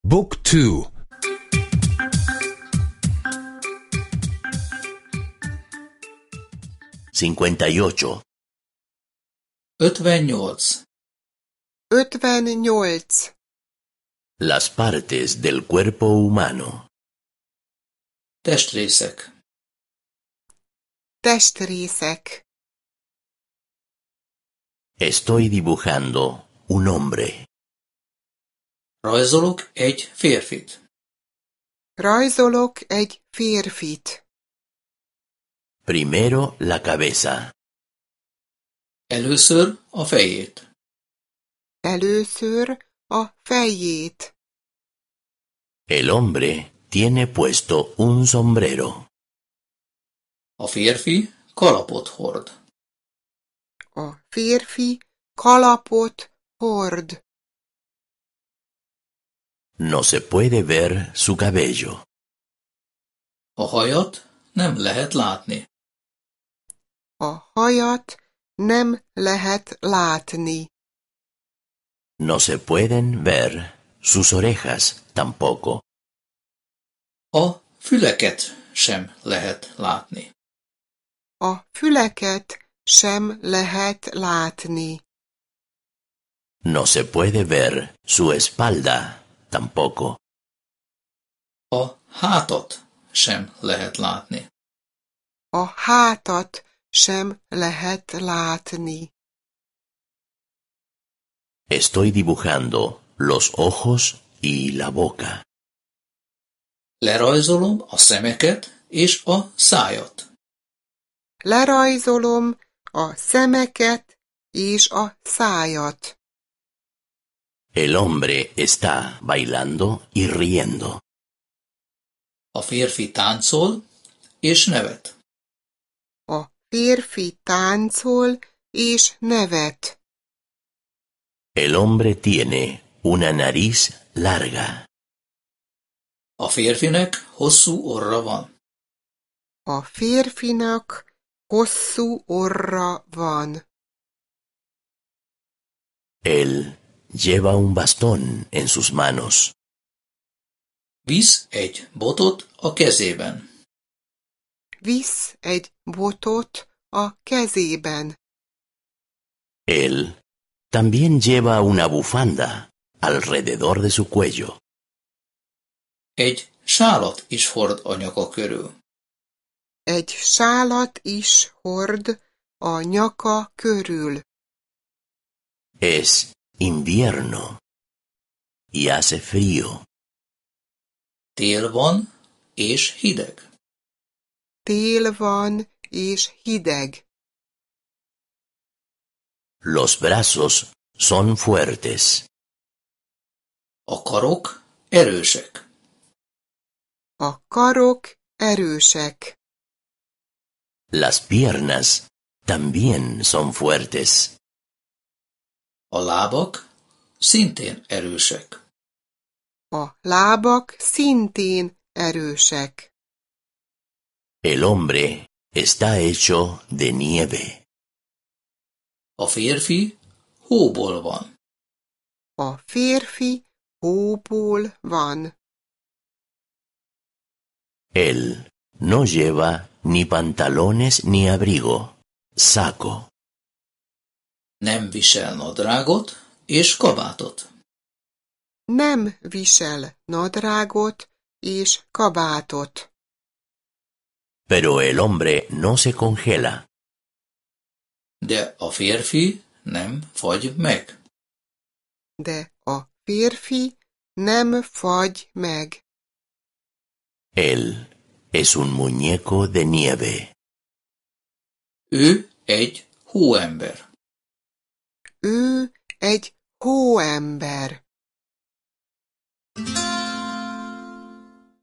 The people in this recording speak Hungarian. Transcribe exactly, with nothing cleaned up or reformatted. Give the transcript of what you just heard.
Book two. cincuenta y ocho. ötvennyolc. ötvennyolc. Las partes del cuerpo humano. Testrészek. Testrészek. Estoy dibujando un hombre. Rajzolok egy férfit. Rajzolok egy férfit. Primero la cabeza. Először a fejét. Először a fejét. El hombre tiene puesto un sombrero. A férfi kalapot hord. A férfi kalapot hord. No se puede ver su cabello. A hajat nem lehet látni. A hajat nem lehet látni. No se pueden ver sus orejas tampoco. A füleket sem lehet látni. A füleket sem lehet látni. No se puede ver su espalda tampoco. A hátat sem lehet látni. A hátat sem lehet látni. Estoy dibujando los ojos y la boca. Lerajzolom a szemeket és a szájat. Lerajzolom a szemeket és a szájat. El hombre está bailando y riendo. A férfi táncol és nevet. A férfi táncol és nevet. El hombre tiene una nariz larga. A férfinek hosszú orra van. A férfinak hosszú orra van. Él lleva un bastón en sus manos. Visz egy botot a kezében. Visz egy botot a kezében. Él también lleva una bufanda alrededor de su cuello. Egy sálat is hord a nyaka körül. Egy sálat is hord a nyaka körül. Es invierno y hace frío. Tél van és hideg. Tél van és hideg. Los brazos son fuertes. A karok erősek. A karok erősek. Las piernas también son fuertes. A lábak szintén erősek. A lábak szintén erősek. El hombre está hecho de nieve. A férfi hóból van. A férfi hóból van. Él no lleva ni pantalones ni abrigo, saco. Nem visel nadrágot és kabátot. Nem visel nadrágot és kabátot. Pero el hombre no se congela. De a férfi nem fagy meg. De a férfi nem fagy meg. Él es un muñeco de nieve. Ő egy hóember. Ő egy hóember.